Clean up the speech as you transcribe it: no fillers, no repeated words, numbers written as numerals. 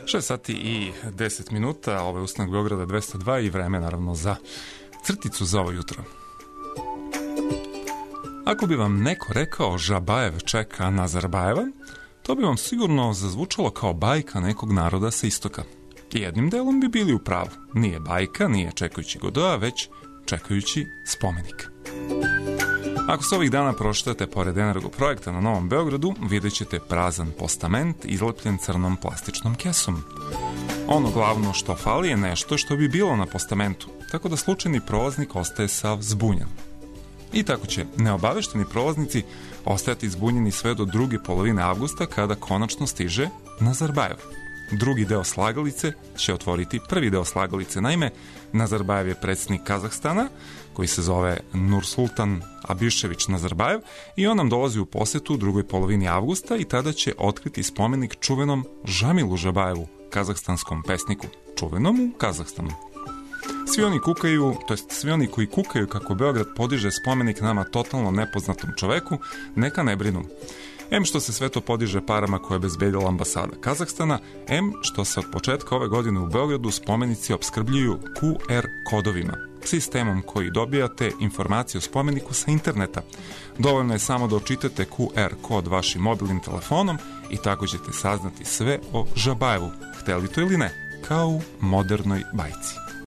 6 sati i 10 minuta, ovo je Ustanak Beograda 202 i vreme naravno za crticu za ovo jutro. Ako bi vam neko rekao Žabajev čeka Nazarbajeva, to bi vam sigurno zazvučalo kao bajka nekog naroda sa istoka. I jednim delom bi bili u pravu. Nije bajka, nije čekajući Godoa, već čekajući spomenik. Ako se ovih dana prošetate pored Energo projekta na Novom Beogradu, vidjet ćete prazan postament izlepljen crnom plastičnom kesom. Ono glavno što fali je nešto što bi bilo na postamentu, tako da slučajni prolaznik ostaje sav zbunjen. I tako će neobavešteni prolaznici ostajati zbunjeni sve do druge polovine avgusta, kada konačno stiže Nazarbajev. Drugi deo slagalice će otvoriti prvi deo slagalice. Naime, Nazarbajev je predsjednik Kazahstana, koji se zove Nursultan Abišević Nazarbajev, i on nam dolazi u posetu u drugoj polovini avgusta i tada će otkriti spomenik čuvenom Žamilu Žabajevu, kazahstanskom pesniku, čuvenom u Kazahstanu. Svi oni koji kukaju kako Beograd podiže spomenik nama totalno nepoznatom čoveku, neka ne brinu. Em što se sve to podiže parama koje je bezbedila ambasada Kazahstana, em što se od početka ove godine u Beogradu spomenici opskrbljuju QR kodovima, sistemom koji dobijate informacije o spomeniku sa interneta. Dovoljno je samo da očitate QR kod vašim mobilnim telefonom i tako ćete saznati sve o Žabajevu, hteli to ili ne, kao u modernoj bajci.